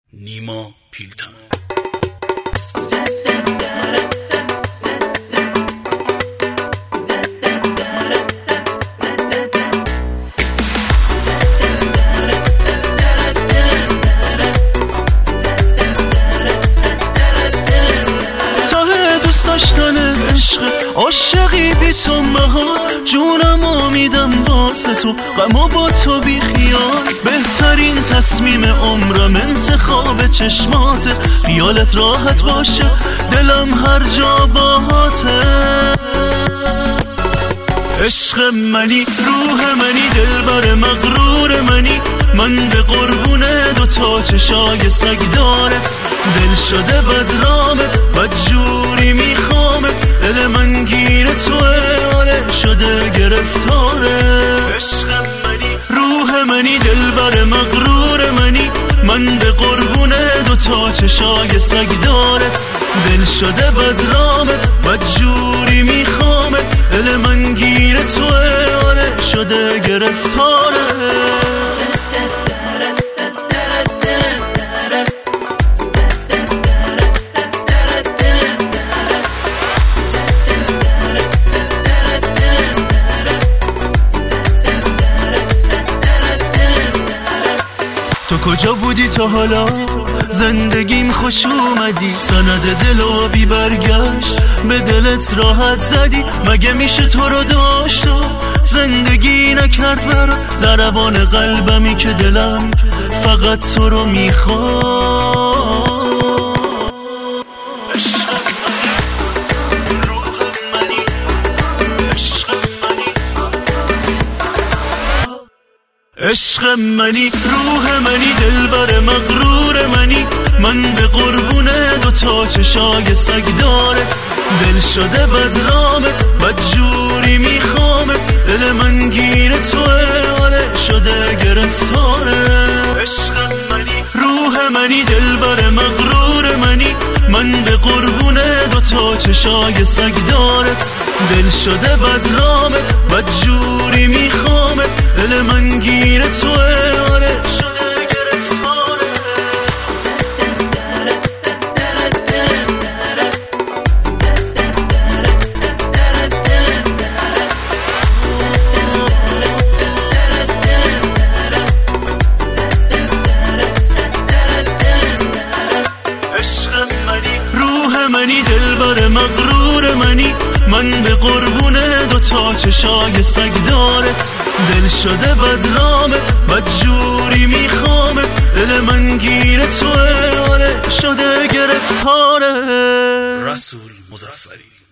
نیما پیلتن. عاشقی بی تو مها جونمو میدم واسه تو، غمو با تو بی خیال. بهترین تصمیم عمرم انتخاب چشماته، خیالت راحت باشه دلم هر جا باهاته. عشق منی، روح منی، دلبر مغرور منی، من به قربون دوتا چشای سگ دارت. دل شده بدرامت، بدجوری میخوامت، دل من گیر توه، آره شده گرفتاره. عشق منی، روح منی، دلبر مغرور منی، من به قربون دوتا چشای سگ دارت. دل شده بدرامت، بدجوری میخوامت، دل من گیر توه، آره شده گرفتاره. تو کجا بودی تا حالا؟ زندگیم خوش اومدی، سند دل بی برگشت به دلت راحت زدی. مگه میشه تو رو داشت و زندگی نکرد برا ضربان قلبمی که دلم فقط تو رو میخواد. عشق منی، روح منی، دلبر مغرور منی، من به قربون دوتا چشای سگ دارت. دل شده بدرامت، بدجوری میخوامت، دل من گیر توه، آره شده گرفتاره. عشق منی، روح منی، دلبر مغرور منی، من به قربون دوتا چشای سگ دارت. دل شده بدرامت، بدجوری میخوامت، دل من گیر توه، آره شده گرفتاره. عشق منی، روح منی، دلبر مغرور منی، من به قربون دوتا چشای سگ دارت. دل شده بدرامت، بدجوری میخوامت، دل من گیر توه، آره شده گرفتاره. رسول مظفری.